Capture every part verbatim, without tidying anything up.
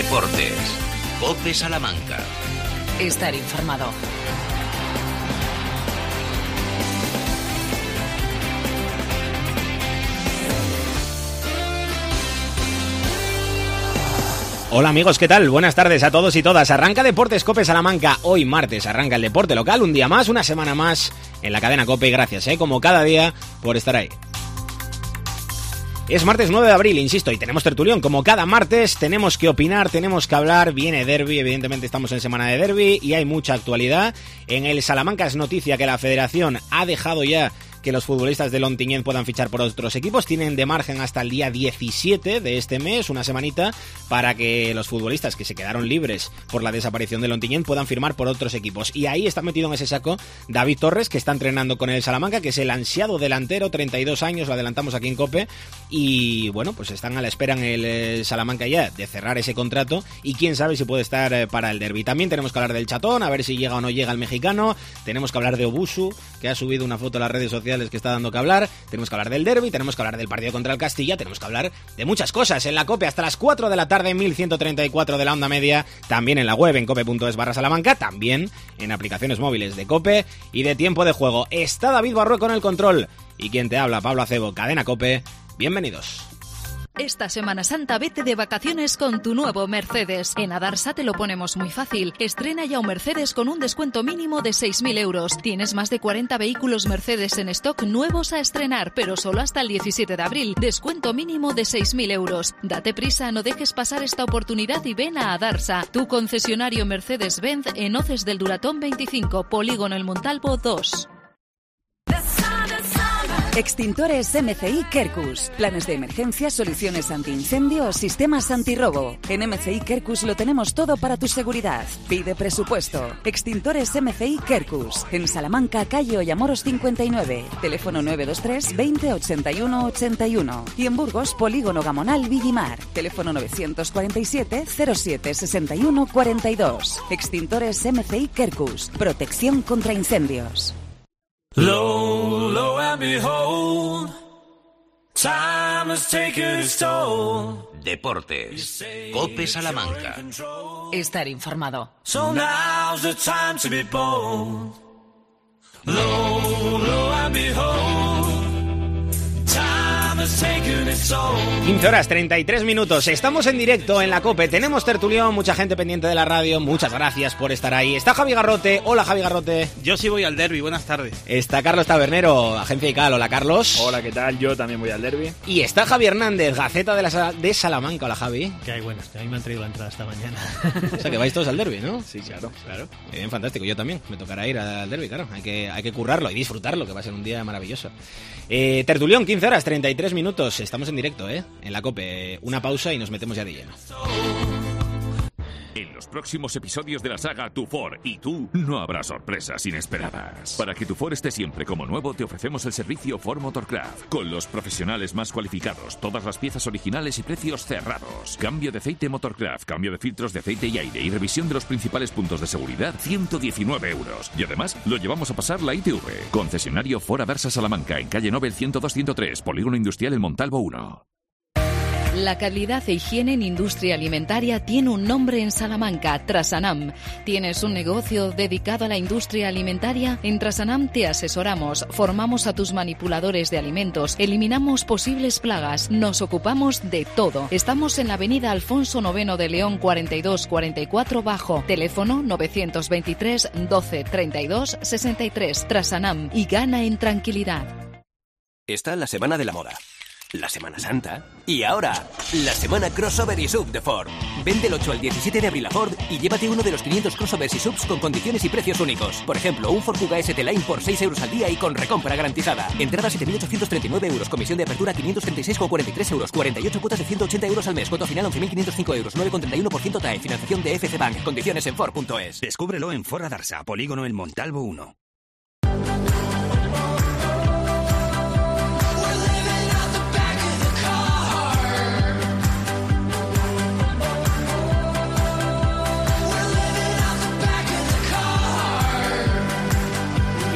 Deportes. COPE Salamanca. Estar informado. Hola amigos, ¿qué tal? Buenas tardes a todos y todas. Arranca Deportes COPE Salamanca. Hoy martes arranca el deporte local, un día más, una semana más en la cadena COPE. Gracias, ¿eh? como cada día, por estar ahí. Es martes nueve de abril, insisto, y tenemos tertulión. Como cada martes, tenemos que opinar, tenemos que hablar. Viene derbi, evidentemente estamos en semana de derbi y hay mucha actualidad. En el Salamanca es noticia que la Federación ha dejado ya que los futbolistas de Ontinyent puedan fichar por otros equipos. Tienen de margen hasta el día diecisiete de este mes, una semanita, para que los futbolistas que se quedaron libres por la desaparición de Ontinyent puedan firmar por otros equipos. Y ahí está metido en ese saco David Torres, que está entrenando con el Salamanca, que es el ansiado delantero, treinta y dos años, lo adelantamos aquí en COPE. Y bueno, pues están a la espera en el Salamanca ya de cerrar ese contrato y quién sabe si puede estar para el derbi. También tenemos que hablar del Chatón, a ver si llega o no llega el mexicano. Tenemos que hablar de Obusu, que ha subido una foto a las redes sociales que está dando que hablar. Tenemos que hablar del derbi, tenemos que hablar del partido contra el Castilla, tenemos que hablar de muchas cosas en la COPE hasta las cuatro de la tarde, mil ciento treinta y cuatro de la onda media, también en la web en cope.es barra Salamanca, también en aplicaciones móviles de COPE y de Tiempo de Juego. Está David Barrué con el control y quien te habla, Pablo Acebo, Cadena COPE. Bienvenidos. Esta Semana Santa vete de vacaciones con tu nuevo Mercedes. En Adarsa te lo ponemos muy fácil. Estrena ya un Mercedes con un descuento mínimo de seis mil euros. Tienes más de cuarenta vehículos Mercedes en stock nuevos a estrenar, pero solo hasta el diecisiete de abril. Descuento mínimo de seis mil euros. Date prisa, no dejes pasar esta oportunidad y ven a Adarsa, tu concesionario Mercedes-Benz en Hoces del Duratón veinticinco, Polígono El Montalvo dos. Extintores M C I Quercus. Planes de emergencia, soluciones antiincendio o sistemas antirrobo. En M C I Quercus lo tenemos todo para tu seguridad. Pide presupuesto. Extintores M C I Quercus. En Salamanca, calle Ollamoros cincuenta y nueve. Teléfono nueve dos tres, veinte, ochenta y uno, ochenta y uno. Y en Burgos, Polígono Gamonal Villimar. Teléfono novecientos cuarenta y siete, cero siete, sesenta y uno, cuarenta y dos. Extintores M C I Quercus. Protección contra incendios. Low, low and behold, time has taken its toll. Deportes. COPE Salamanca. Estar informado. So now's the time to be bold. Low, low and behold, time has taken its toll. quince horas, treinta y tres minutos. Estamos en directo en la COPE. Tenemos tertulión, mucha gente pendiente de la radio. Muchas gracias por estar ahí. Está Javi Garrote. Hola, Javi Garrote. Yo sí voy al derbi. Buenas tardes. Está Carlos Tabernero, Agencia ICAL. Hola, Carlos. Hola, ¿qué tal? Yo también voy al derbi. Y está Javi Hernández, Gaceta de, la, de Salamanca. Hola, Javi. Que hay buenas, que a mí me han traído la entrada esta mañana. O sea, que vais todos al derbi, ¿no? Sí, claro. Claro. Bien, fantástico. Yo también. Me tocará ir al derbi, claro. Hay que, hay que currarlo y disfrutarlo, que va a ser un día maravilloso. Eh, tertulión, quince horas, treinta y tres minutos. Estamos en directo, ¿eh? En la COPE. Una pausa y nos metemos ya de lleno. En los próximos episodios de la saga Tu Ford y tú no habrá sorpresas inesperadas. Para que tu Ford esté siempre como nuevo, te ofrecemos el servicio Ford Motorcraft. Con los profesionales más cualificados, todas las piezas originales y precios cerrados. Cambio de aceite Motorcraft, cambio de filtros de aceite y aire y revisión de los principales puntos de seguridad, ciento diecinueve euros. Y además, lo llevamos a pasar la I T V. Concesionario Ford Adarsa Salamanca, en calle Nobel ciento dos ciento tres, Polígono Industrial El Montalvo uno. La calidad e higiene en industria alimentaria tiene un nombre en Salamanca, Trasanam. ¿Tienes un negocio dedicado a la industria alimentaria? En Trasanam te asesoramos, formamos a tus manipuladores de alimentos, eliminamos posibles plagas, nos ocupamos de todo. Estamos en la avenida Alfonso noveno de León cuarenta y dos cuarenta y cuatro Bajo, teléfono novecientos veintitrés, doce, treinta y dos, sesenta y tres. Trasanam, y gana en tranquilidad. Está la Semana de la Moda, la Semana Santa y ahora la Semana Crossover y Sub de Ford. Ven del ocho al diecisiete de abril a Ford y llévate uno de los quinientos crossovers y subs con condiciones y precios únicos. Por ejemplo, un Ford Kuga S T Line por seis euros al día y con recompra garantizada. Entrada siete mil ochocientos treinta y nueve euros, comisión de apertura quinientos treinta y seis con cuarenta y tres euros, cuarenta y ocho cuotas de ciento ochenta euros al mes, cuota final once mil quinientos cinco euros, nueve con treinta y uno por ciento T A E, financiación de F C Bank, condiciones en Ford punto es. Descúbrelo en Ford Adarsa, Polígono El Montalvo uno.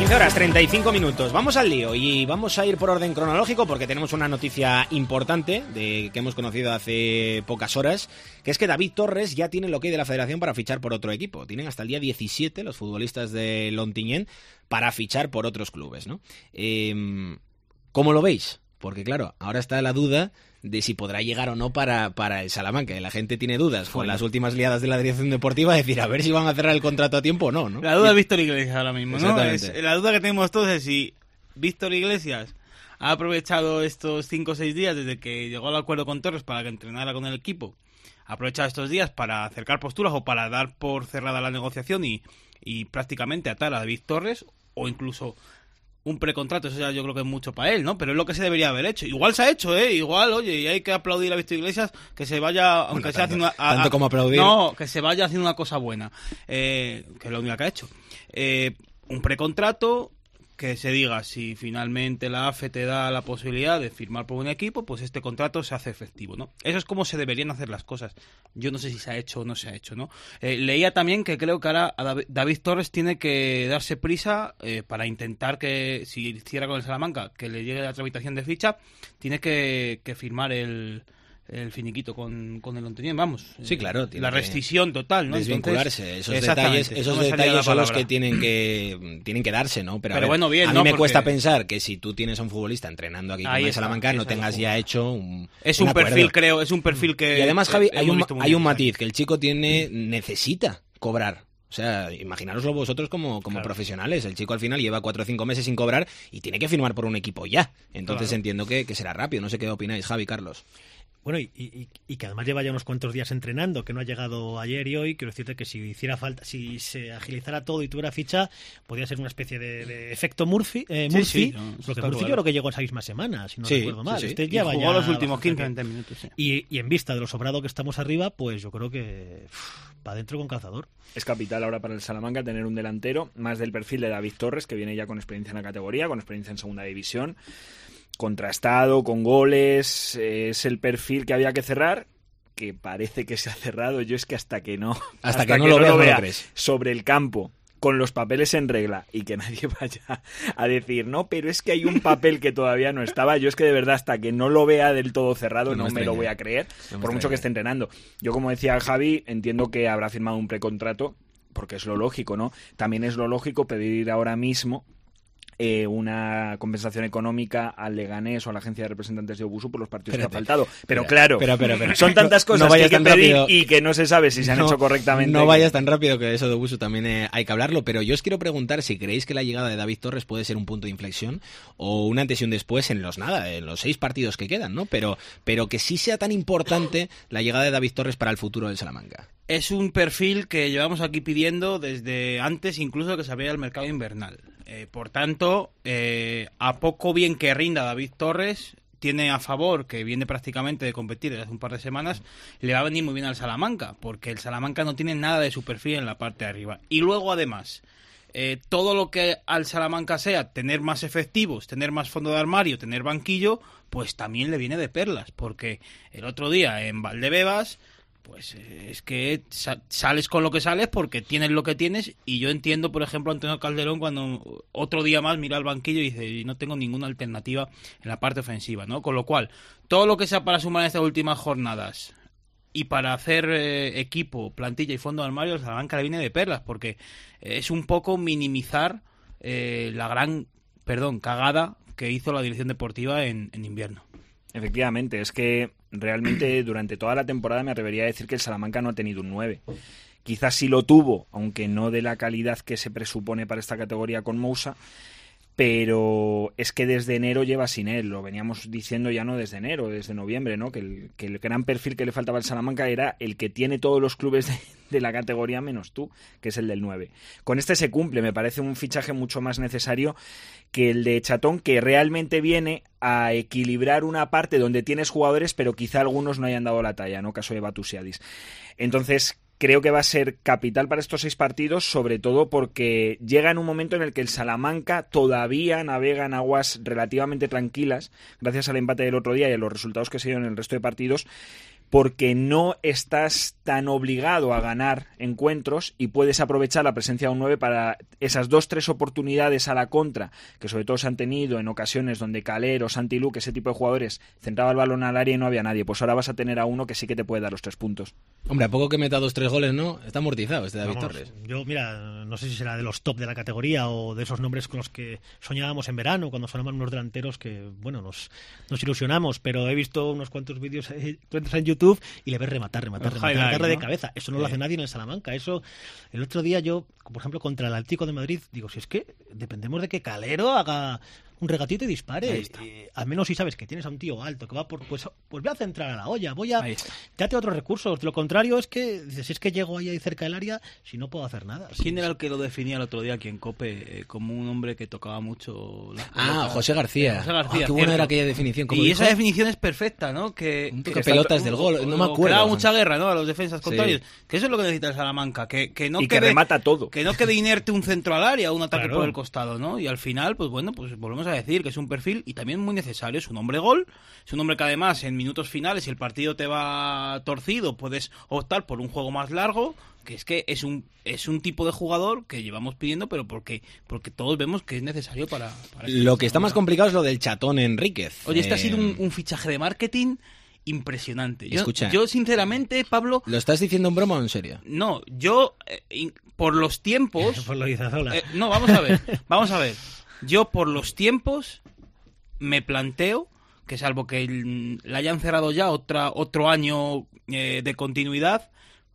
quince horas, treinta y cinco minutos. Vamos al lío y vamos a ir por orden cronológico porque tenemos una noticia importante de que hemos conocido hace pocas horas, que es que David Torres ya tiene el ok de la Federación para fichar por otro equipo. Tienen hasta el día diecisiete los futbolistas de Lontiñén para fichar por otros clubes, ¿no? Eh, ¿Cómo lo veis? Porque claro, ahora está la duda de si podrá llegar o no para, para el Salamanca. Y la gente tiene dudas con las últimas liadas de la dirección deportiva, de decir a ver si van a cerrar el contrato a tiempo o no, ¿no? La duda es Víctor Iglesias ahora mismo, ¿no? Es, la duda que tenemos todos es si Víctor Iglesias ha aprovechado estos cinco o seis días desde que llegó al acuerdo con Torres para que entrenara con el equipo, ha aprovechado estos días para acercar posturas o para dar por cerrada la negociación y, y prácticamente atar a David Torres, o incluso un precontrato. Eso ya yo creo que es mucho para él, ¿no? Pero es lo que se debería haber hecho. Igual se ha hecho, ¿eh? Igual, oye, y hay que aplaudir a Víctor Iglesias que se vaya, aunque bueno, sea tanto, haciendo una... A, tanto como aplaudir. No, que se vaya haciendo una cosa buena, eh, que es lo único que ha hecho. Eh, un precontrato, que se diga, si finalmente la A F E te da la posibilidad de firmar por un equipo, pues este contrato se hace efectivo, ¿no? Eso es como se deberían hacer las cosas. Yo no sé si se ha hecho o no se ha hecho, ¿no? Eh, leía también que creo que ahora a David, David Torres tiene que darse prisa eh, para intentar que, si hiciera con el Salamanca, que le llegue la tramitación de ficha, tiene que, que firmar el... el finiquito con, con el Lontiñén, vamos. Sí, claro. La rescisión total, ¿no? Desvincularse. Entonces, esos detalles, esos no detalles son los que tienen que tienen que darse, ¿no? Pero, Pero a ver, bueno, bien, a mí ¿no? me Porque... cuesta pensar que si tú tienes a un futbolista entrenando aquí con el Salamanca, no tengas ya hecho un Es un, un perfil, creo, es un perfil que... Y además, Javi, hay un, hay un bien, matiz, que el chico tiene necesita cobrar. O sea, imaginároslo vosotros como, como claro. profesionales. El chico al final lleva cuatro o cinco meses sin cobrar y tiene que firmar por un equipo ya. Entonces claro. entiendo que, que será rápido. No sé qué opináis, Javi, Carlos. Bueno, y, y, y que además lleva ya unos cuantos días entrenando, que no ha llegado ayer y hoy. Quiero decirte que si hiciera falta, si se agilizara todo y tuviera ficha, podría ser una especie de, de efecto Murphy. Eh, Murphy sí, sí, no, porque Murphy yo creo que llegó esa misma semana, si no sí, recuerdo mal. Sí, sí. Este y lleva jugó ya los últimos quince a veinte minutos. Sí. Y, y en vista de lo sobrado que estamos arriba, pues yo creo que para adentro con calzador. Es capital ahora para el Salamanca tener un delantero más del perfil de David Torres, que viene ya con experiencia en la categoría, con experiencia en segunda división, contrastado, con goles, eh, es el perfil que había que cerrar, que parece que se ha cerrado. Yo es que hasta que no hasta, hasta que, que no, lo, no lo vea sobre el campo, con los papeles en regla, y que nadie vaya a decir, no, pero es que hay un papel que todavía no estaba, yo es que de verdad hasta que no lo vea del todo cerrado no, no me, me lo voy a creer, no por mucho que esté entrenando. Yo, como decía Javi, entiendo que habrá firmado un precontrato, porque es lo lógico, ¿no? También es lo lógico pedir ahora mismo Eh, una compensación económica al Leganés o a la agencia de representantes de Obusu por los partidos Espérate. que ha faltado. Pero Espera, claro, espera, espera, espera. son tantas cosas no que hay que pedir rápido. y que no se sabe si se han no, hecho correctamente. No vayas tan rápido, que eso de Obusu también eh, hay que hablarlo, pero yo os quiero preguntar si creéis que la llegada de David Torres puede ser un punto de inflexión o un antes y un después en los nada, en los seis partidos que quedan, ¿no? Pero, pero que sí sea tan importante la llegada de David Torres para el futuro del Salamanca. Es un perfil que llevamos aquí pidiendo desde antes incluso de que se abriera el mercado invernal. Eh, por tanto, eh, a poco bien que rinda David Torres, tiene a favor que viene prácticamente de competir desde hace un par de semanas, le va a venir muy bien al Salamanca, porque el Salamanca no tiene nada de su perfil en la parte de arriba. Y luego, además, eh, todo lo que al Salamanca sea tener más efectivos, tener más fondo de armario, tener banquillo, pues también le viene de perlas, porque el otro día en Valdebebas, pues es que sales con lo que sales porque tienes lo que tienes, y yo entiendo, por ejemplo, a Antonio Calderón cuando otro día más mira al banquillo y dice, no tengo ninguna alternativa en la parte ofensiva, ¿no? Con lo cual, todo lo que sea para sumar en estas últimas jornadas y para hacer eh, equipo, plantilla y fondo de armario, el Salamanca le viene de perlas, porque es un poco minimizar eh, la gran, perdón, cagada que hizo la dirección deportiva en, en invierno. Efectivamente, es que realmente durante toda la temporada me atrevería a decir que el Salamanca no ha tenido un nueve. Quizás sí lo tuvo, aunque no de la calidad que se presupone para esta categoría con Moussa, pero es que desde enero lleva sin él, lo veníamos diciendo ya no desde enero, desde noviembre, ¿no? Que el, que el gran perfil que le faltaba al Salamanca era el que tiene todos los clubes de, de la categoría menos tú, que es el del nueve. Con este se cumple, me parece un fichaje mucho más necesario que el de Chatón, que realmente viene a equilibrar una parte donde tienes jugadores, pero quizá algunos no hayan dado la talla, ¿no? Caso de Batusiadis. Entonces, creo que va a ser capital para estos seis partidos, sobre todo porque llega en un momento en el que el Salamanca todavía navega en aguas relativamente tranquilas, gracias al empate del otro día y a los resultados que se dieron en el resto de partidos, porque no estás tan obligado a ganar encuentros y puedes aprovechar la presencia de un nueve para esas dos, tres oportunidades a la contra, que sobre todo se han tenido en ocasiones donde Calero, Santi Luque, ese tipo de jugadores, centraba el balón al área y no había nadie. Pues ahora vas a tener a uno que sí que te puede dar los tres puntos. Hombre, a poco que meta dos, tres goles, ¿no? Está amortizado este David Vamos, Torres. Yo, mira, no sé si será de los top de la categoría o de esos nombres con los que soñábamos en verano, cuando sonaban unos delanteros que, bueno, nos, nos ilusionamos, pero he visto unos cuantos vídeos eh, en YouTube y le ves rematar, rematar, rematar, rematar de cabeza. Eso no lo hace nadie en el Salamanca. Eso, el otro día yo, por ejemplo, contra el Atlético de Madrid, digo, si es que dependemos de que Calero haga un regatito y dispare. Eh, al menos si sabes que tienes a un tío alto que va por, pues, pues voy a centrar a la olla, voy a date otros recursos. De lo contrario es que dices, si es que llego ahí cerca del área, si no puedo hacer nada. ¿Quién sí, era el que lo definía el otro día aquí en COPE eh, como un hombre que tocaba mucho la Ah, José García. José García, ah, qué buena era aquella definición. Y esa definición es perfecta, ¿no? Que, un que pelotas del gol, no me acuerdo. Que daba mucha guerra, ¿no? A los defensas contrarios. Sí. Que eso es lo que necesita el Salamanca, que, que no y quede, que remata todo. Que no quede inerte un centro al área o un ataque claro. por el costado, ¿no? Y al final, pues bueno, pues volvemos a decir que es un perfil y también muy necesario. Es un hombre gol, es un hombre que además en minutos finales, si el partido te va torcido, puedes optar por un juego más largo, que es que es un es un tipo de jugador que llevamos pidiendo, pero porque porque todos vemos que es necesario para... para lo que está más complicado es lo del chatón Enríquez. Oye, este eh... ha sido un, un fichaje de marketing impresionante. Yo, Escucha, yo sinceramente, Pablo... ¿Lo estás diciendo en broma o en serio? No, yo, eh, in, por los tiempos... por lo de Izazola. Eh, no, vamos a ver, vamos a ver. Yo, por los tiempos, me planteo que salvo que el, le hayan cerrado ya otra, otro año eh, de continuidad,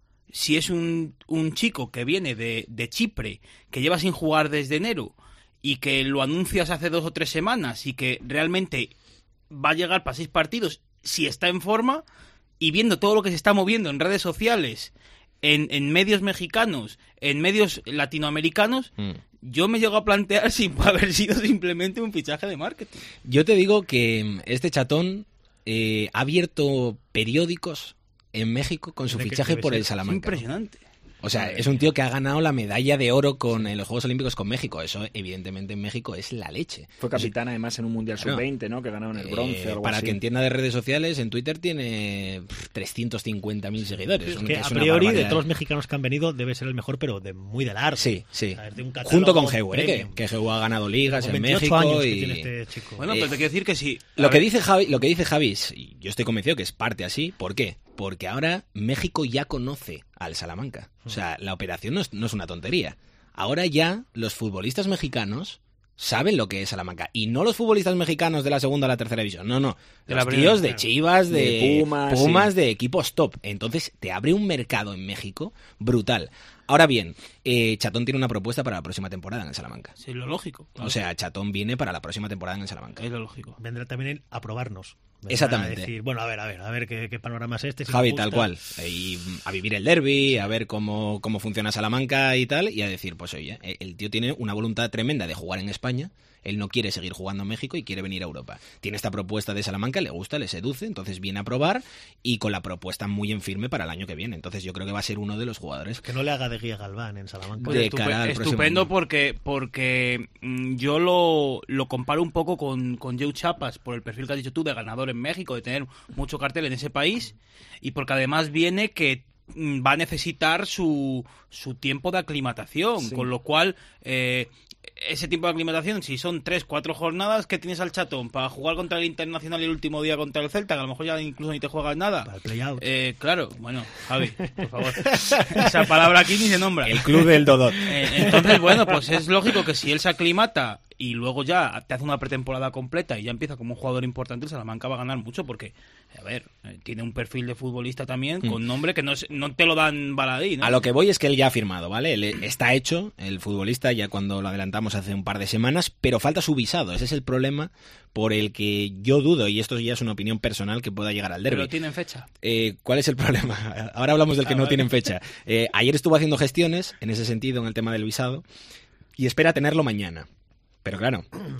si es un, un chico que viene de, de Chipre, que lleva sin jugar desde enero, y que lo anuncias hace dos o tres semanas, y que realmente va a llegar para seis partidos, si está en forma, y viendo todo lo que se está moviendo en redes sociales, en, en medios mexicanos, en medios latinoamericanos, mm. yo me llego a plantear si puede haber sido simplemente un fichaje de marketing. Yo te digo que este chatón eh, ha abierto periódicos en México con su ¿De fichaje por el Salamanca. Es impresionante. O sea, es un tío que ha ganado la medalla de oro con en los Juegos Olímpicos con México. Eso, evidentemente, en México es la leche. Fue capitán, además, en un Mundial bueno, sub veinte, ¿no? Que ganaron el bronce. Eh, algo para así. que entienda de redes sociales, en Twitter tiene trescientos cincuenta mil seguidores. Es un, que, es a una priori, barbaridad. de todos los mexicanos que han venido, debe ser el mejor, pero de muy de largo. Sí, sí. O sea, de un junto con Geu, ¿eh? que, que Geu ha ganado ligas en México. Años y... que tiene este chico. Bueno, pero te quiero decir que sí. Lo que, dice Javi, lo que dice Javi, y yo estoy convencido que es parte así. ¿Por qué? Porque ahora México ya conoce al Salamanca. O sea, la operación no es, no es una tontería. Ahora ya los futbolistas mexicanos saben lo que es Salamanca. Y no los futbolistas mexicanos de la segunda o la tercera división. No, no. De los la tíos primera, de Chivas, de, de Pumas, Pumas sí. de equipos top. Entonces te abre un mercado en México brutal. Ahora bien, eh, Chatón tiene una propuesta para la próxima temporada en el Salamanca. Sí, lo lógico. Claro. O sea, Chatón viene para la próxima temporada en el Salamanca. Es lo lógico. Vendrá también a probarnos. Vendrá Exactamente. A decir, bueno, a ver, a ver, a ver qué, qué panorama es este. Si Javi, tal cual. Y a vivir el derbi, a ver cómo, cómo funciona Salamanca y tal, y a decir, pues oye, el tío tiene una voluntad tremenda de jugar en España. Él no quiere seguir jugando en México y quiere venir a Europa. Tiene esta propuesta de Salamanca, le gusta, le seduce, entonces viene a probar y con la propuesta muy en firme para el año que viene. Entonces yo creo que va a ser uno de los jugadores. Que no le haga de guía Galván en Salamanca. Pues de cara al estupendo porque porque mmm, yo lo, lo comparo un poco con, con Joe Chapas por el perfil que has dicho tú de ganador en México, de tener mucho cartel en ese país y porque además viene que va a necesitar su, su tiempo de aclimatación, sí. Con lo cual... Eh, ese tiempo de aclimatación, si son tres, cuatro jornadas, ¿qué tienes al Chatón? Para jugar contra el Internacional y el último día contra el Celta, que a lo mejor ya incluso ni te juegas nada. Para el play-out. Eh, claro, bueno, Javi, por favor. Esa palabra aquí ni se nombra. El club del Dodot. Eh, entonces, bueno, pues es lógico que si él se aclimata y luego ya te hace una pretemporada completa y ya empieza como un jugador importante, el Salamanca va a ganar mucho porque, a ver, eh, tiene un perfil de futbolista también mm. con nombre que no, no te lo dan baladí, ¿no? A lo que voy es que él ya ha firmado, ¿vale? Él está hecho, el futbolista, ya cuando lo adelantamos hace un par de semanas, pero falta su visado. Ese es el problema por el que yo dudo, y esto ya es una opinión personal, que pueda llegar al derbi. ¿Pero tienen fecha? Eh, ¿Cuál es el problema? Ahora hablamos del que ah, no vale. tienen fecha. Eh, ayer estuvo haciendo gestiones en ese sentido, en el tema del visado, y espera tenerlo mañana. Pero claro,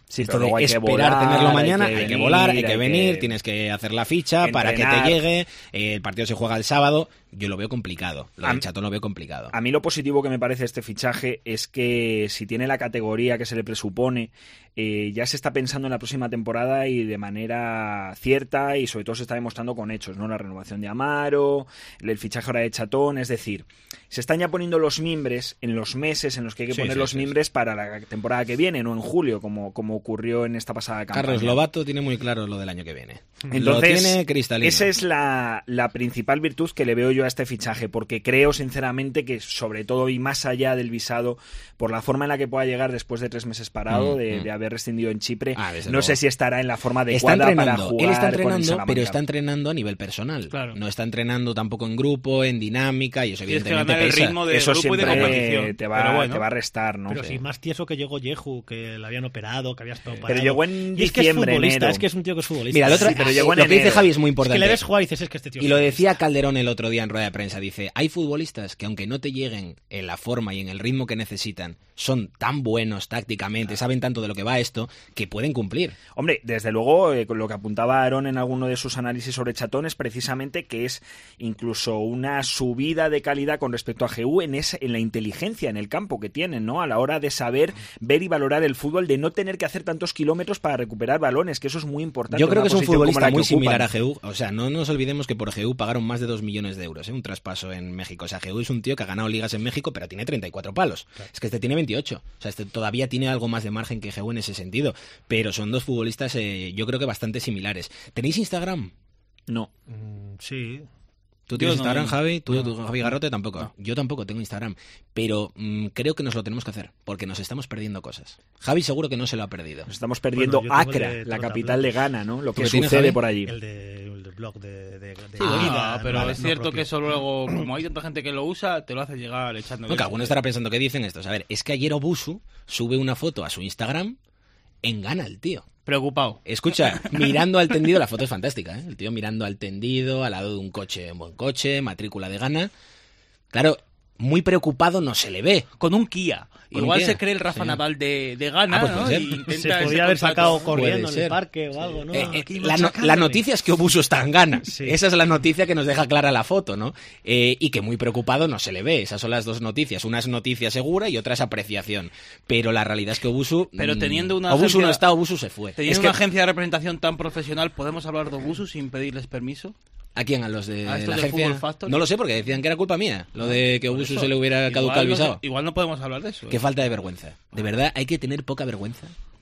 Sí, Esto pero de luego hay que esperar volar, tenerlo mañana, hay que hay que venir, volar, hay que hay venir, que tienes que hacer la ficha para que entrenar. te llegue, eh, el partido se juega el sábado, yo lo veo complicado, lo A- del Chatón lo veo complicado. A mí lo positivo que me parece este fichaje es que si tiene la categoría que se le presupone, eh, ya se está pensando en la próxima temporada y de manera cierta, y sobre todo se está demostrando con hechos, ¿no? La renovación de Amaro, el fichaje ahora de Chatón, es decir, se están ya poniendo los mimbres en los meses en los que hay que Sí, poner sí, los sí, mimbres para la temporada que viene, no en julio, como, como ocurrió en esta pasada campaña. Carlos Lobato tiene muy claro lo del año que viene. Entonces, lo tiene cristalino. esa es la, la principal virtud que le veo yo a este fichaje, porque creo sinceramente que sobre todo y más allá del visado, por la forma en la que pueda llegar después de tres meses parado, Mm, de, mm. de haber rescindido en Chipre, Ah, desde no luego. sé si estará en la forma Está adecuada para entrenando, jugar él está con el entrenando, Salamanca. pero está entrenando a nivel personal. Claro. No está entrenando tampoco en grupo, en dinámica, y eso Tienes que evidentemente ganar el pesa. ritmo de Eso grupo y de siempre competición. te va, Pero bueno. te va a restar, ¿no? Pero Sí. si más tieso que llegó Yehu, que le habían operado, que había estado parado. Pero llegó en Y es que es diciembre, futbolista, enero. es que es un tío que es futbolista. Mira, el otro, Sí, pero llegó en lo que dice enero. Javi es muy Es importante. que le ves jugar y dices, es que este tío es Y lo futbolista. decía Calderón el otro día en rueda de prensa, dice, hay futbolistas que aunque no te lleguen en la forma y en el ritmo que necesitan, son tan buenos tácticamente, saben tanto de lo que va esto, que pueden cumplir. Hombre, desde luego, eh, con lo que apuntaba Aaron en alguno de sus análisis sobre Chatón es precisamente que es incluso una subida de calidad con respecto a G U en, ese, en la inteligencia, en el campo que tienen, ¿no? A la hora de saber ver y valorar el fútbol, de no tener que hacer tantos kilómetros para recuperar balones, que eso es muy importante. Yo creo en que es una un posición como futbolista la que muy similar ocupan. a G U. O sea, no nos olvidemos que por G U pagaron más de dos millones de euros, ¿eh? Un traspaso en México. O sea, G U es un tío que ha ganado ligas en México, pero tiene treinta y cuatro palos. Claro. Es que este tiene veintiocho. O sea, este todavía tiene algo más de margen que G U en ese sentido. Pero son dos futbolistas, eh, yo creo que bastante similares. ¿Tenéis Instagram? No. Mm, sí. ¿Tú tienes Yo no, Instagram, no. Javi? ¿Tú, No, tú, Javi Garrote, tampoco? no. Yo tampoco tengo Instagram. Pero mmm, creo que nos lo tenemos que hacer, porque nos estamos perdiendo cosas. Javi seguro que no se lo ha perdido. Nos estamos perdiendo Bueno, yo tengo Accra, el de la Trota capital Blog. de Ghana, ¿no? Lo que ¿Lo tiene, sucede Javi? por allí. El, de, el del blog de, de, de Sí, vida, ah, pero no- es no cierto propio. que eso luego, como hay tanta gente que lo usa, te lo hace llegar echando. No, que alguno estará pensando, ¿qué dicen estos? A ver, es que ayer Obusu sube una foto a su Instagram en Ghana, el tío. Preocupado. Escucha, mirando al tendido, la foto es fantástica, ¿eh? El tío mirando al tendido, al lado de un coche, un buen coche, matrícula de Ghana. Claro, muy preocupado no se le ve. Con un Kia. Con un Igual Kia, se cree el Rafa sí. Nadal de, de Ghana, Ah, pues ¿no? puede ser. Y intenta Se ese podía haber contrato. sacado Puede corriendo en ser. el parque o algo, ¿no? Eh, eh, Aquí la, no- machacándome. la noticia es que Obusu está en Ghana. Sí. Esa es la noticia que nos deja clara la foto, ¿no? Eh, y que muy preocupado no se le ve. Esas son las dos noticias. Una es noticia segura y otra es apreciación. Pero la realidad es que Obusu... Pero mm, teniendo una Obusu agencia- no está, Obusu se fue. Teniendo Es que- una agencia de representación tan profesional, ¿podemos hablar de Obusu sin pedirles permiso? ¿A quién? ¿A los de ¿A estos la de agencia? Fútbol Factory? No lo sé, porque decían que era culpa mía. Lo de que Por Obusu eso. se le hubiera Igual caducado el no sé- visado. igual no podemos hablar de eso. Qué ¿eh? falta de vergüenza. De verdad, hay que tener poca vergüenza.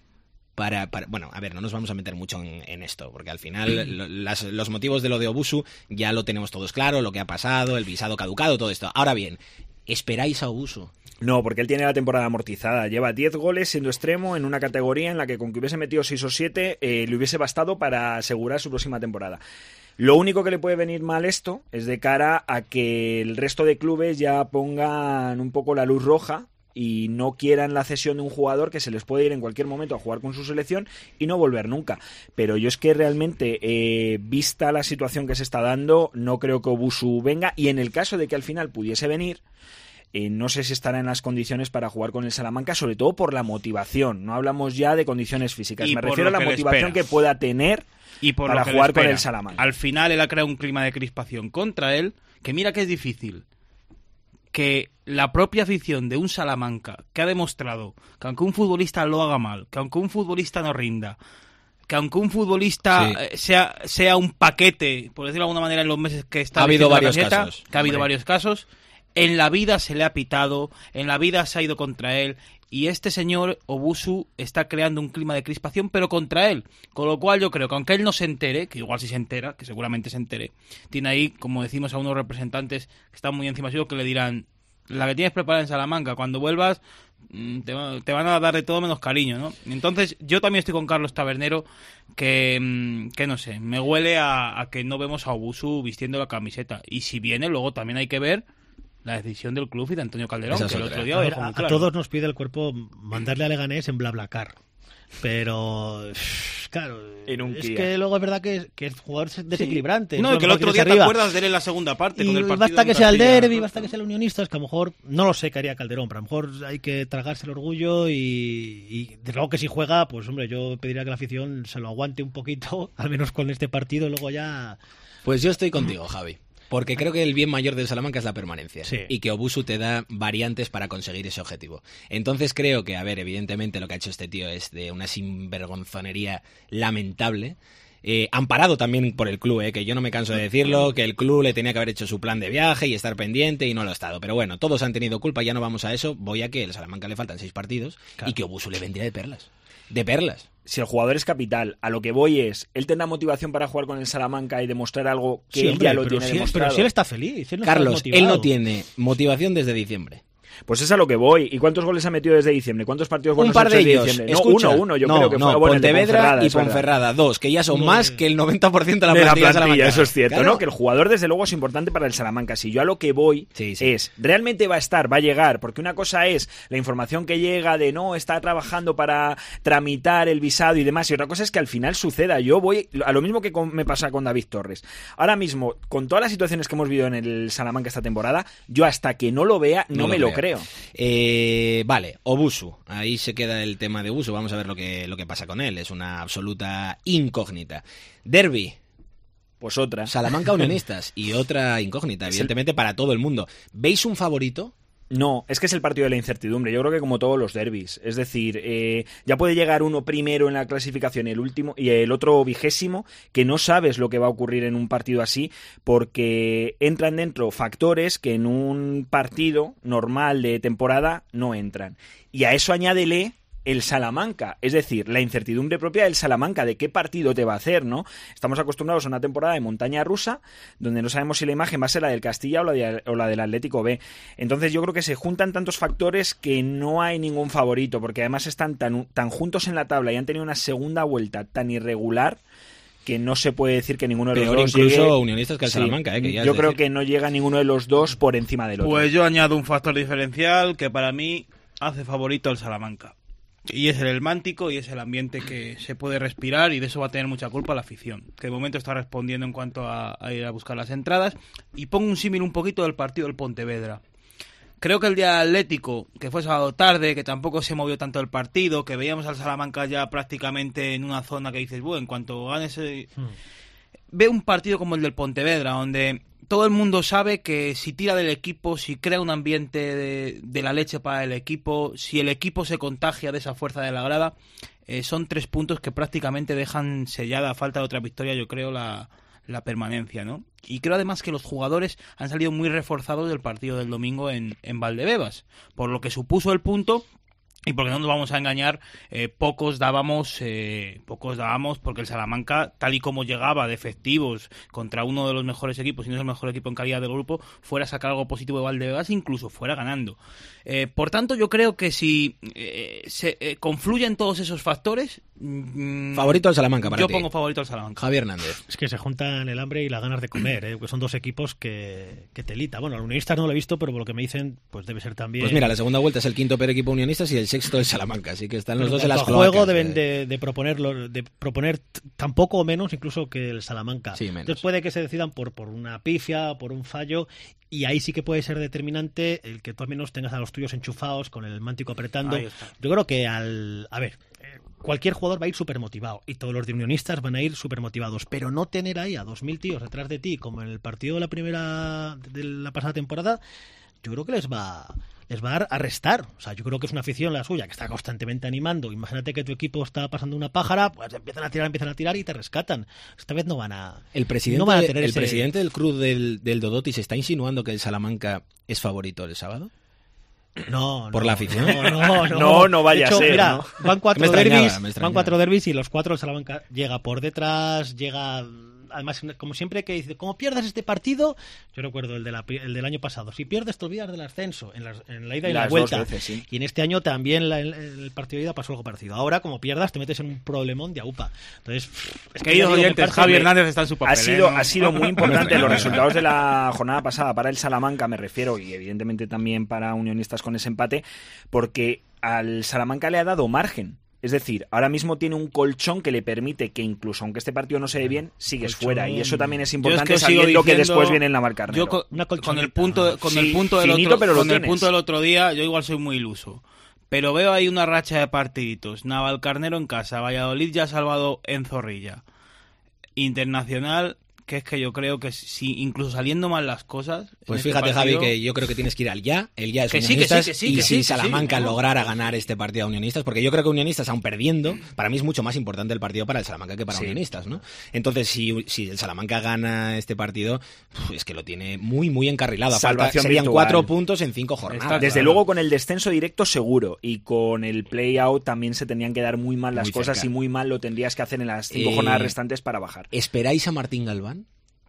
Para, para, bueno, a ver, no nos vamos a meter mucho en, en esto, porque al final lo- las- los motivos de lo de Obusu ya lo tenemos todos claro, lo que ha pasado, el visado caducado, todo esto. Ahora bien, ¿esperáis a Obusu? No, porque él tiene la temporada amortizada. Lleva diez goles siendo extremo en una categoría en la que con que hubiese metido seis o siete eh, le hubiese bastado para asegurar su próxima temporada. Lo único que le puede venir mal esto es de cara a que el resto de clubes ya pongan un poco la luz roja y no quieran la cesión de un jugador que se les puede ir en cualquier momento a jugar con su selección y no volver nunca. Pero yo es que realmente, eh, vista la situación que se está dando, no creo que Obusu venga, y en el caso de que al final pudiese venir, Eh, no sé si estará en las condiciones para jugar con el Salamanca, sobre todo por la motivación. No hablamos ya de condiciones físicas. Y Me por refiero a lo la que le motivación espera. que pueda tener Y por para lo que le jugar con espera. el Salamanca. Al final él ha creado un clima de crispación contra él, que mira que es difícil. Que la propia afición de un Salamanca, que ha demostrado que aunque un futbolista lo haga mal, que aunque un futbolista no rinda, que aunque un futbolista Sí. eh, sea, sea un paquete, por decirlo de alguna manera, en los meses que está Ha habido vistiendo la varios camiseta, casos. que ha habido Hombre. varios casos, en la vida se le ha pitado, en la vida se ha ido contra él, y este señor Obusu está creando un clima de crispación, pero contra él. Con lo cual yo creo que aunque él no se entere, que igual sí se entera, que seguramente se entere, tiene ahí, como decimos, a unos representantes que están muy encima suyo, que le dirán, la que tienes preparada en Salamanca, cuando vuelvas mm, te, va- te van a dar de todo menos cariño, ¿no? Entonces yo también estoy con Carlos Tabernero, que, mm, que no sé, me huele a, a que no vemos a Obusu vistiendo la camiseta. Y si viene, luego también hay que ver la decisión del club y de Antonio Calderón, Esa es que el otra. otro día A, lo ver, dejó a- muy a claro. todos nos pide el cuerpo mandarle a Leganés en BlaBlaCar. pero claro, en un es Kia. que luego es verdad que, que el jugador es desequilibrante. Sí. No, y que el otro día te acuerdas de él en la segunda parte. Y con el partido basta que en sea el Castilla. derbi, basta que sea el Unionistas, que a lo mejor no lo sé qué haría Calderón, pero a lo mejor hay que tragarse el orgullo y, y desde luego que si juega, pues hombre, yo pediría que la afición se lo aguante un poquito, al menos con este partido, y luego ya... Pues yo estoy contigo, Javi. Porque creo que el bien mayor del Salamanca es la permanencia. Sí. Y que Obusu te da variantes para conseguir ese objetivo. Entonces creo que, a ver, evidentemente lo que ha hecho este tío es de una sinvergonzonería lamentable. Eh, amparado también por el club, eh, que yo no me canso de decirlo, que el club le tenía que haber hecho su plan de viaje y estar pendiente y no lo ha estado. Pero bueno, todos han tenido culpa, ya no vamos a eso. Voy a que el Salamanca le faltan seis partidos Claro. y que Obusu le vendría de perlas. De perlas. Si el jugador es capital, a lo que voy es, él tendrá motivación para jugar con el Salamanca y demostrar algo que Sí, él hombre, ya lo pero tiene si él- demostrado. pero si él está feliz, él no está Carlos, desmotivado. él no tiene motivación desde diciembre. Pues es a lo que voy. ¿Y cuántos goles ha metido desde diciembre? ¿Cuántos partidos buenos Un par ha hecho de desde ellos. diciembre? No, Escucha, uno, uno, yo no, creo que no, fue bueno, el de Pontevedra Ponferrada, y es verdad. Ponferrada, dos, que ya son No, más eh, que el noventa por ciento de la De la plantilla, plantilla, salamancana. eso es cierto, Claro. ¿no? Que el jugador desde luego es importante para el Salamanca. Si yo a lo que voy Sí, sí. es, realmente va a estar, va a llegar, porque una cosa es la información que llega de no, está trabajando para tramitar el visado y demás, y otra cosa es que al final suceda. Yo voy a lo mismo que con- me pasa con David Torres. Ahora mismo, con todas las situaciones que hemos vivido en el Salamanca esta temporada, yo hasta que no lo vea, no, No me lo lo creo. Eh, vale, Obusu. Ahí se queda el tema de Obusu. Vamos a ver lo que, lo que pasa con él. Es una absoluta incógnita. Derby. Pues otra. Salamanca Unionistas. Y otra incógnita, Es evidentemente, para todo el mundo. ¿Veis un favorito? No, es que es el partido de la incertidumbre. Yo creo que como todos los derbis. Es decir, eh, ya puede llegar uno primero en la clasificación y el último y el otro vigésimo, que no sabes lo que va a ocurrir en un partido así, porque entran dentro factores que en un partido normal de temporada no entran. Y a eso añádele el Salamanca, es decir, la incertidumbre propia del Salamanca, de qué partido te va a hacer, ¿no? Estamos acostumbrados a una temporada de montaña rusa, donde no sabemos si la imagen va a ser la del Castilla o la, de, o la del Atlético B. Entonces yo creo que se juntan tantos factores que no hay ningún favorito, porque además están tan, tan juntos en la tabla y han tenido una segunda vuelta tan irregular que no se puede decir que ninguno de Peor los dos incluso llegue... Unionistas que el Sí, Salamanca, eh, que ya es yo creo decir. que no llega ninguno de los dos por encima del otro. Pues yo añado un factor diferencial que para mí hace favorito al Salamanca. Y es el mántico y es el ambiente que se puede respirar, y de eso va a tener mucha culpa la afición, que de momento está respondiendo en cuanto a, a ir a buscar las entradas. Y pongo un símil un poquito del partido del Pontevedra. Creo que el día Atlético, que fue sábado tarde, que tampoco se movió tanto el partido, que veíamos al Salamanca ya prácticamente en una zona que dices, bueno, en cuanto ganes... Eh... Hmm. Ve un partido como el del Pontevedra, donde todo el mundo sabe que si tira del equipo, si crea un ambiente de, de la leche para el equipo, si el equipo se contagia de esa fuerza de la grada, eh, son tres puntos que prácticamente dejan sellada, a falta de otra victoria, yo creo, la, la permanencia, ¿no? Y creo además que los jugadores han salido muy reforzados del partido del domingo en, en Valdebebas, por lo que supuso el punto. Y porque no nos vamos a engañar, eh, pocos dábamos, eh, pocos dábamos porque el Salamanca, tal y como llegaba de efectivos contra uno de los mejores equipos, si no es el mejor equipo en calidad del grupo, fuera a sacar algo positivo de Valdebebas, incluso fuera ganando. Eh, por tanto, yo creo que si eh, se eh, confluyen todos esos factores... Mmm, favorito al Salamanca para yo ti. Yo pongo favorito al Salamanca. Javier Hernández. Es que se juntan el hambre y las ganas de comer, ¿eh? Porque son dos equipos que, que telita. Bueno, al Unionistas no lo he visto, pero por lo que me dicen, pues debe ser también... Pues mira, la segunda vuelta es el quinto peor equipo Unionistas y el sexto el Salamanca, así que están los pero dos en las cloacas. juego cloacas, deben eh. de, de, proponerlo, de proponer tan poco o menos incluso que el Salamanca. Sí, menos. Entonces puede que se decidan por, por una pifia, por un fallo, y ahí sí que puede ser determinante el que tú al menos tengas a los tuyos enchufados con el mántico apretando. Yo creo que al... A ver, cualquier jugador va a ir súper motivado y todos los de Unionistas van a ir súper motivados, pero no tener ahí a dos mil tíos detrás de ti como en el partido de la primera de la pasada temporada, yo creo que les va les va a restar. O sea, yo creo que es una afición la suya que está constantemente animando. Imagínate que tu equipo está pasando una pájara, pues empiezan a tirar, empiezan a tirar y te rescatan. Esta vez no van a el presidente no van a tener el ese... presidente del club del, del Dodoti se está insinuando que el Salamanca es favorito el sábado. No, por no, la afición. No, no, no, no, no vaya de hecho, a ser. Mira, ¿no? van cuatro me derbis, me van cuatro derbis y los cuatro el Salamanca llega por detrás, llega. Además, como siempre que dice, como pierdas este partido, yo recuerdo el, de la, el del año pasado, si pierdes te olvidas del ascenso, en la, en la ida y Las la vuelta. Dos veces, sí. Y en este año también la, el, el partido de ida pasó algo parecido. Ahora, como pierdas, te metes en un problemón de aupa. Entonces, es que queridos oyentes, Javi Hernández está en su papel. Ha sido, ¿eh? ha sido muy importante los resultados de la jornada pasada para el Salamanca, me refiero, y evidentemente también para Unionistas con ese empate, porque al Salamanca le ha dado margen. Es decir, ahora mismo tiene un colchón que le permite que incluso aunque este partido no se ve bien, sigues colchón, fuera. Y eso también es importante, es que sabiendo que después viene el Navalcarnero. Yo con, con el punto, con sí, el punto del finito, otro, con el punto del otro día, yo igual soy muy iluso. Pero veo ahí una racha de partiditos. Navalcarnero en casa, Valladolid ya ha salvado en Zorrilla. Internacional, que es que yo creo que si incluso saliendo mal las cosas... Pues este fíjate, partido, Javi, que yo creo que tienes que ir al ya. El ya es que Unionistas. Sí, que sí, que sí, y que si sí, Salamanca sí, ¿no? lograra ganar este partido a Unionistas, porque yo creo que Unionistas, aún perdiendo, para mí es mucho más importante el partido para el Salamanca que para sí. Unionistas, ¿no? Entonces, si, si el Salamanca gana este partido, es que lo tiene muy, muy encarrilado. Falta, serían virtual. cuatro puntos en cinco jornadas. Desde claro. luego, con el descenso directo seguro, y con el play-out también se tenían que dar muy mal las muy cosas cerca. Y muy mal lo tendrías que hacer en las cinco eh, jornadas restantes para bajar. ¿Esperáis a Martín Galván?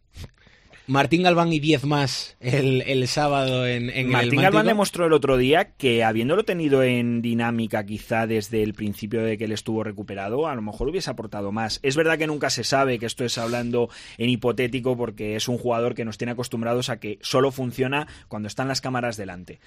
Martín Galván y diez más el, el sábado en, en Martín el Galván demostró el otro día que, habiéndolo tenido en dinámica quizá desde el principio de que él estuvo recuperado, a lo mejor hubiese aportado más. Es verdad que nunca se sabe, que esto es hablando en hipotético, porque es un jugador que nos tiene acostumbrados a que solo funciona cuando están las cámaras delante.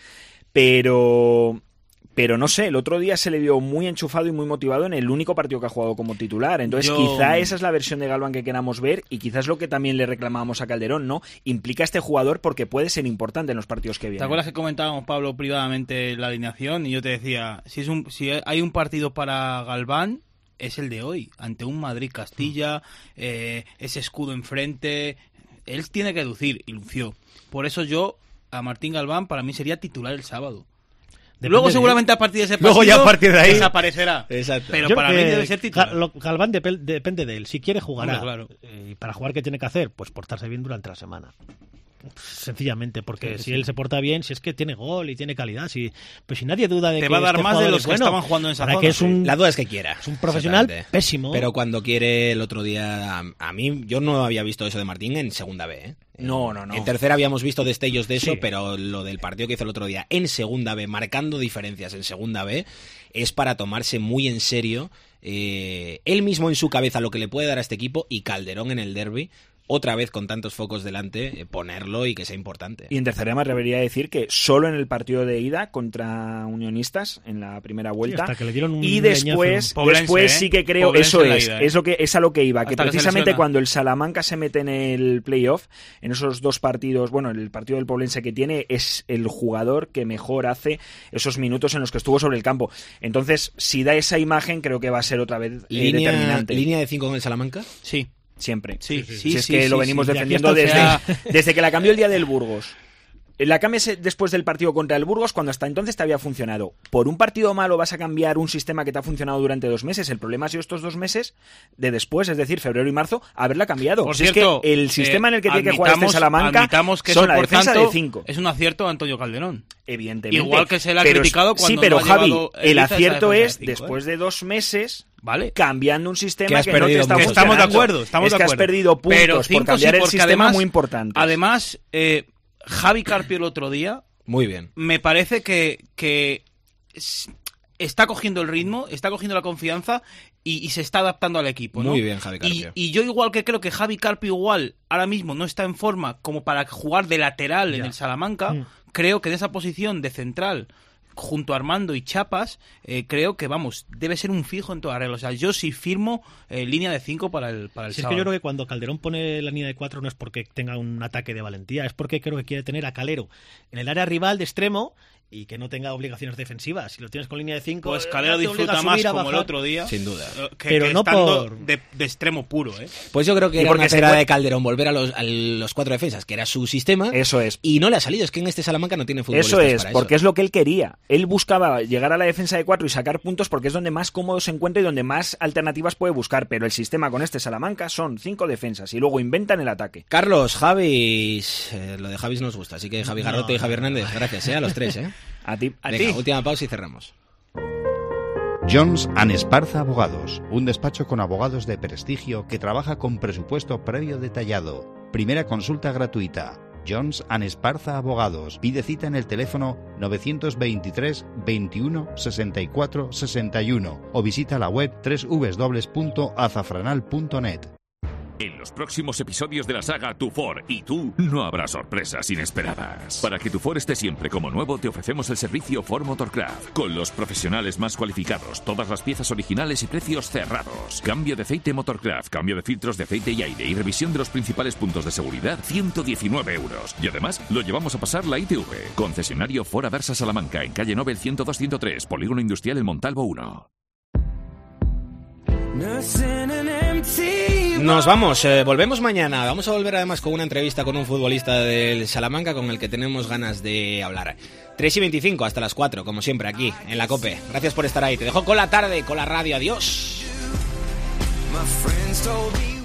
Pero... Pero no sé, el otro día se le vio muy enchufado y muy motivado en el único partido que ha jugado como titular. Entonces Yo... quizá esa es la versión de Galván que queramos ver, y quizás lo que también le reclamábamos a Calderón, ¿no? Implica a este jugador porque puede ser importante en los partidos que vienen. ¿Te acuerdas que comentábamos, Pablo, privadamente la alineación? Y yo te decía, si, es un, si hay un partido para Galván, es el de hoy, ante un Madrid-Castilla, eh, ese escudo enfrente. Él tiene que lucir, y lució. Por eso yo, a Martín Galván, para mí sería titular el sábado. Depende Luego seguramente a partir de ese partido Luego ya a partir de ahí desaparecerá. Exacto. Pero Yo para mí debe ser titular. Galván dep- depende de él. Si quiere jugará. Hombre, claro. Y para jugar, ¿qué tiene que hacer? Pues portarse bien durante la semana. Sencillamente, porque sí, si sí. él se porta bien, si es que tiene gol y tiene calidad, si, pues si nadie duda de Te que va a dar este más de jugador los es que bueno, estaban jugando en esa para zona, que es un, La duda es que quiera. Es un profesional pésimo. Pero cuando quiere el otro día, a, a mí, yo no había visto eso de Martín en segunda B, ¿eh? No, no, no. En tercera habíamos visto destellos de eso, Sí. pero lo del partido que hizo el otro día en segunda B, marcando diferencias en segunda B, es para tomarse muy en serio eh, él mismo en su cabeza lo que le puede dar a este equipo, y Calderón en el derbi, otra vez con tantos focos delante, eh, ponerlo y que sea importante. Y en tercera me atrevería a decir que solo en el partido de ida contra Unionistas, en la primera vuelta, Sí, hasta que le dieron un y después, Poblense, después ¿eh? sí que creo, Poblense eso en la es, ida, ¿eh? es, lo que, es a lo que iba, que Hasta que precisamente se cuando el Salamanca se mete en el playoff, en esos dos partidos, bueno, el partido del Poblense que tiene, es el jugador que mejor hace esos minutos en los que estuvo sobre el campo. Entonces, si da esa imagen, creo que va a ser otra vez eh, ¿Línea, determinante. ¿Línea de cinco con el Salamanca? Sí. Siempre. Sí, sí, sí, sí, si es sí, que sí, lo sí, venimos sí. defendiendo De aquí desde, hasta sea... desde que la cambió el día del Burgos. La cambias después del partido contra el Burgos, cuando hasta entonces te había funcionado. Por un partido malo vas a cambiar un sistema que te ha funcionado durante dos meses. El problema ha sido estos dos meses de después, es decir, febrero y marzo, haberla cambiado. Por si cierto, es que el sistema eh, en el que tiene que jugar este Salamanca que son eso, la por defensa tanto, de cinco. Es un acierto de Antonio Calderón. Evidentemente. Igual que se le ha pero, criticado cuando sí, pero no ha Javi, llevado el Eliza acierto esa defensa es, de cinco, después ¿eh? de dos meses... Vale. Cambiando un sistema que, has que no te está que funcionando. Estamos de acuerdo, estamos es de que acuerdo. has perdido puntos Pero cinco, por cambiar sí, el sistema además, muy importante. Además, eh, Javi Carpio el otro día, muy bien, me parece que, que está cogiendo el ritmo, está cogiendo la confianza y, y se está adaptando al equipo, ¿no? Muy bien, Javi Carpio. Y, y yo igual que creo que Javi Carpio igual ahora mismo no está en forma como para jugar de lateral ya. en el Salamanca, mm. creo que de esa posición de central junto a Armando y Chapas, eh, creo que, vamos, debe ser un fijo en toda regla. O sea, yo sí firmo eh, línea de cinco para el, para el sí, sábado. Es que yo creo que cuando Calderón pone la línea de cuatro no es porque tenga un ataque de valentía, es porque creo que quiere tener a Calero en el área rival de extremo y que no tenga obligaciones defensivas. Si lo tienes con línea de cinco... Pues Calero disfruta más como el otro día. Sin duda. Que, Pero que no estando por... de, de extremo puro, ¿eh? Pues yo creo que era una se tirada puede... de Calderón volver a los, a los cuatro defensas, que era su sistema. Eso es. Y no le ha salido. Es que en este Salamanca no tiene futbolistas Eso es, para porque eso. es lo que él quería. Él buscaba llegar a la defensa de cuatro y sacar puntos porque es donde más cómodo se encuentra y donde más alternativas puede buscar. Pero el sistema con este Salamanca son cinco defensas y luego inventan el ataque. Carlos, Javi... Eh, lo de Javi nos gusta. Así que Javi Garrote no, y Javi Hernández, gracias, ¿eh? A los tres, ¿eh? A ti. A Venga, ti. última pausa y cerramos. Jones and Esparza Abogados, un despacho con abogados de prestigio que trabaja con presupuesto previo detallado. Primera consulta gratuita. Jones and Esparza Abogados. Pide cita en el teléfono novecientos veintitrés veintiuno sesenta y cuatro sesenta y uno o visita la web doble u doble u doble u punto azafranal punto net. En los próximos episodios de la saga Tu Ford y tú no habrá sorpresas inesperadas. Para que tu Ford esté siempre como nuevo, te ofrecemos el servicio Ford Motorcraft, con los profesionales más cualificados, todas las piezas originales y precios cerrados. Cambio de aceite Motorcraft, cambio de filtros de aceite y aire y revisión de los principales puntos de seguridad, ciento diecinueve euros. Y además, lo llevamos a pasar la I T V. Concesionario Ford Aversa Salamanca, en calle Nobel ciento dos ciento tres, Polígono Industrial El Montalvo uno. Nos vamos, eh, volvemos mañana. Vamos a volver además con una entrevista con un futbolista del Salamanca con el que tenemos ganas de hablar. tres y veinticinco hasta las cuatro, como siempre, aquí en la COPE. Gracias por estar ahí. Te dejo con la tarde, con la radio. Adiós.